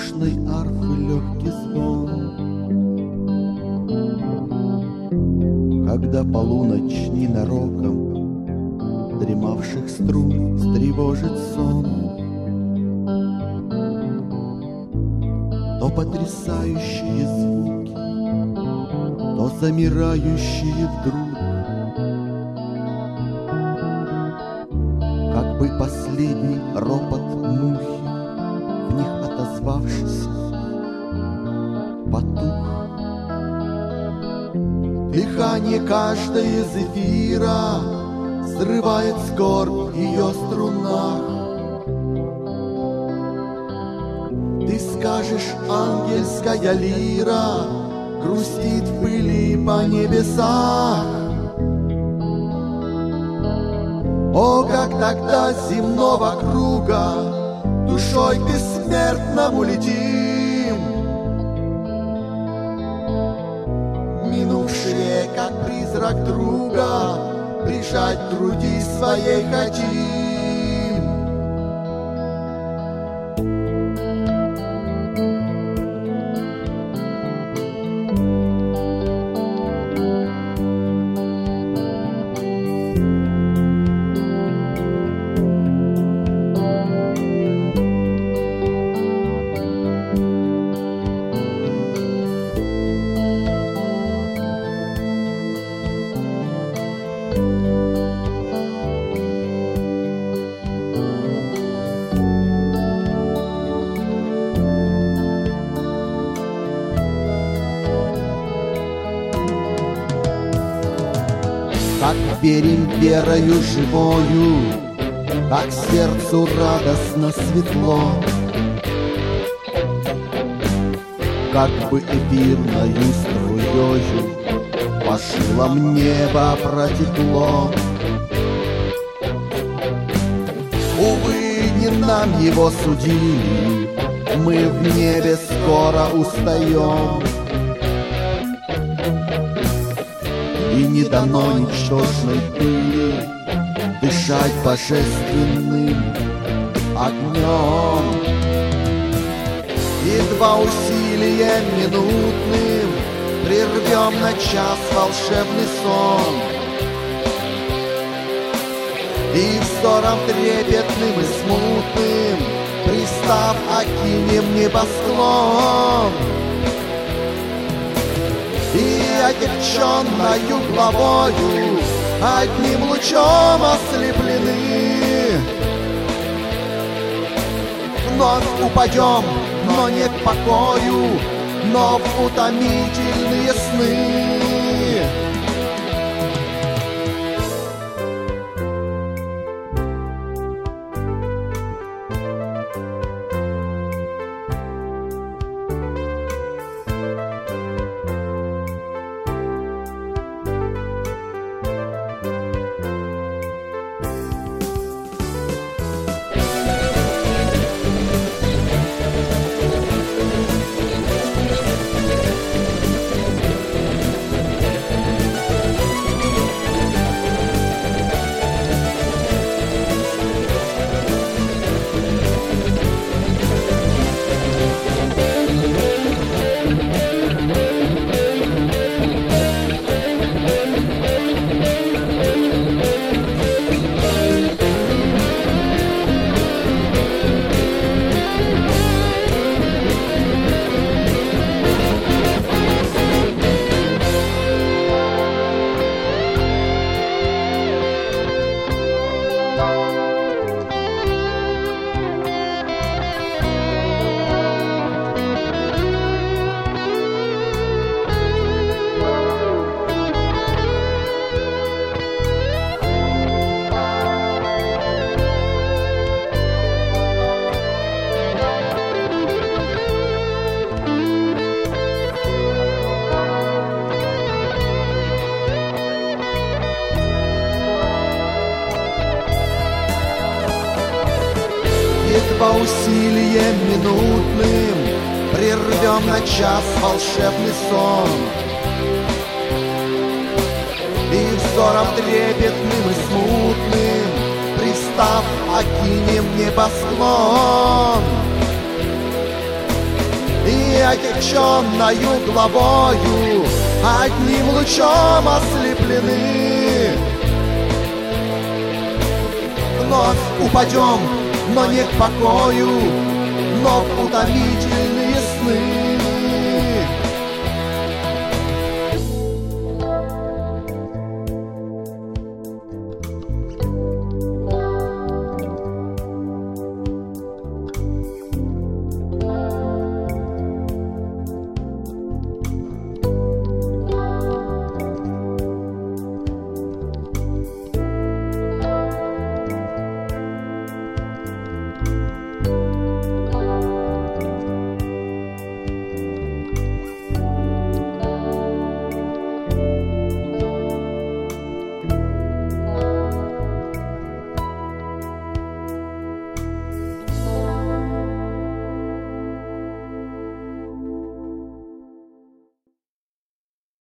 роскошной арфы легкий звон. Когда полуночь ненароком дремавших струн встревожит сон, то потрясающие звуки, то замирающие вдруг, как бы последний ропот мухи, в них отозвавшись, потух. Дыхание каждой зефира срывает скорбь в ее струнах. Ты скажешь, ангельская лира грустит в пыли по небесах. О, как тогда с земного круга душой к бессмертному летим, минувшие, как призрак друга, прижать к груди своей хотим. Как верим верою живою, как сердцу радостно светло, как бы эфирною струёю по жилам небо протекло. Увы, не нам его судили, мы в небе скоро устаем. И не дано ничтожной пыли дышать божественным огнем. Едва усилием минутным прервем на час волшебный сон, и взором трепетным и смутным, пристав, окинем небосклон. И отягченною главою одним лучом ослеплены вновь упадем, но не к покою, но в утомительные сны. Едва усилием минутным прервем на час волшебный сон, и взором трепетным и смутным, пристав, окинем небосклон. неотягченною главою одним лучом ослеплены. Вновь упадем, но не к покою, но в утомительном